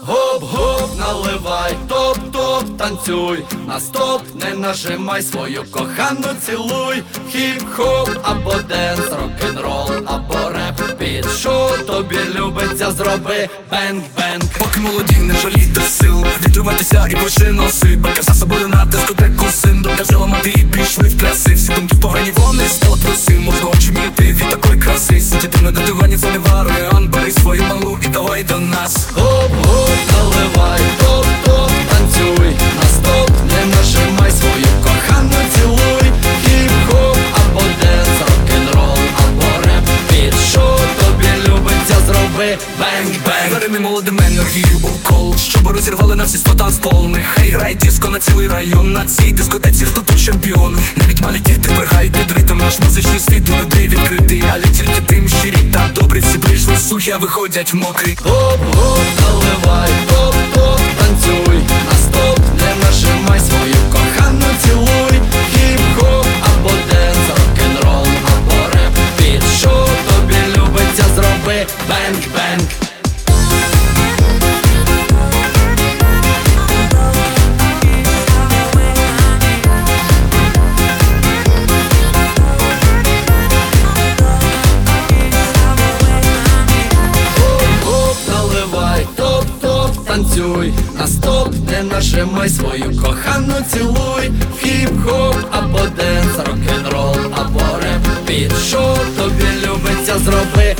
Гоп-гоп, наливай, топ-топ, танцюй. На стоп, не нажимай, свою кохану цілуй. Хіп-хоп або денс, рок-н-рол або реп. Під що тобі любиться, зроби бенг-бенг. Поки молоді, не жалійте сил, відривайтеся і пиши носи. Бака за собою на дискотеку син. Дока взяла мати і пішли в кляси. Всі думки погані, вони стало труси. Можна очміти від такої краси. Сидіти на дивані, це не варіант. Бери свою малу і давай до нас. Гоп-гоп, наливай, топ-топ, танцюй. На стоп, не нажимай, свою кохану цілуй. Хіп-хоп або денс, рок-н-рол або реп. Під що тобі любиться, зроби бенг-бенг. Дарини молодим енергію укол, щоб розірвали на всі 100 танцпол. Нехай грає диско на цілий район. На цій дискотеці хто тут чемпіон. Навіть малі діти пригають під ритм. Наш музичний світ до людей відкритий. Але тільки тим щирі та добрі. Всі прийшли сухі, а виходять мокрі. Гоп-гоп, наливай, топ-топ, танцюй. На стоп, не нажимай, свою кохану цілуй. Хіп-хоп або денс, рок-н-рол або реп. Під що тобі любиться, зроби бенг-бенг. Танцюй, на стоп, не нажимай, свою кохану цілуй. Хіп-хоп або денс, рок-н-рол або реп. Під що тобі любиться, зроби